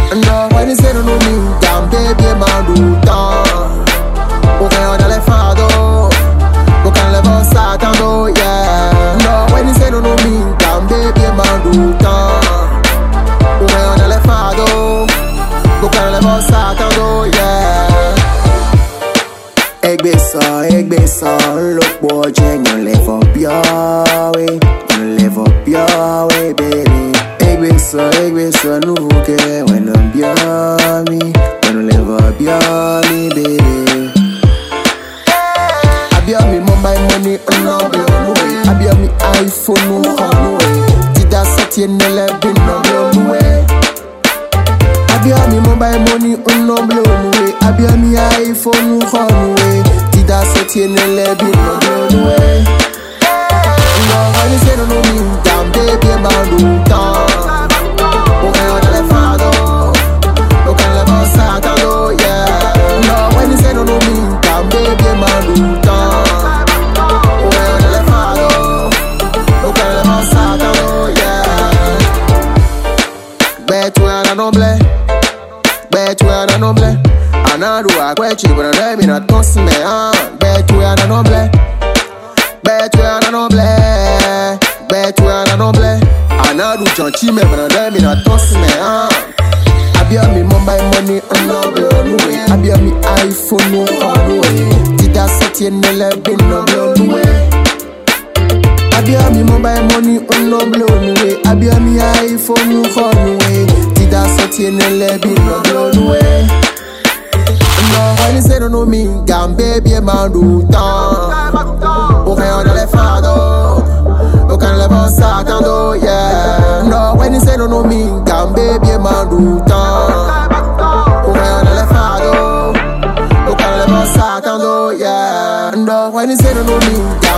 No, when you say no me, damn baby, man, do down. Okay, on the fado. You can live on Saturday, yeah. No, when you say no me, damn baby, man, do down. Okay, on the fado. You can live on Saturday, yeah. Egbe so, look boy, you live up your way. You live up your way, baby. Egbe so, no care when I'm beyond me. When you live up your me, baby. I be on me mobile money, no be on the way. I be on me iPhone, no on the way. Did I set you in the left, no be on the way. I be on me mobile money, no be on the way. I be on me iPhone, no on the way. Did I set you in the left, no be on the way. No, when you say no me, damn baby, man, do down. Okay, on the fado. Okay, live on Saturday, yeah. No, when you say no me, damn baby, man, do down. Okay, on the fado. Okay, live on Saturday, yeah. Bet you are no blé. Bet you are no blé. Ana do a quite cheap, but I not toss me, Bet you are no blé. Bet you are no blé. Bet you are no blé. Ana do chanchi me, but I not toss me, I be on me mobile money, no be on the way. I be on me iPhone, no on the way. Did I set you in the left, no be on the way. I be on me mobile money, no be on the way. I be on me iPhone, no on the way. Did I set you in the left, no be on the way. No, when you say no know me, damn baby, man, do down. Okay, on the fado. Okay, live on Saturday, yeah. No, when you say no know me, damn baby, man, do down. Okay, on the fado. Okay, live on Saturday, yeah. No, when you say no know me,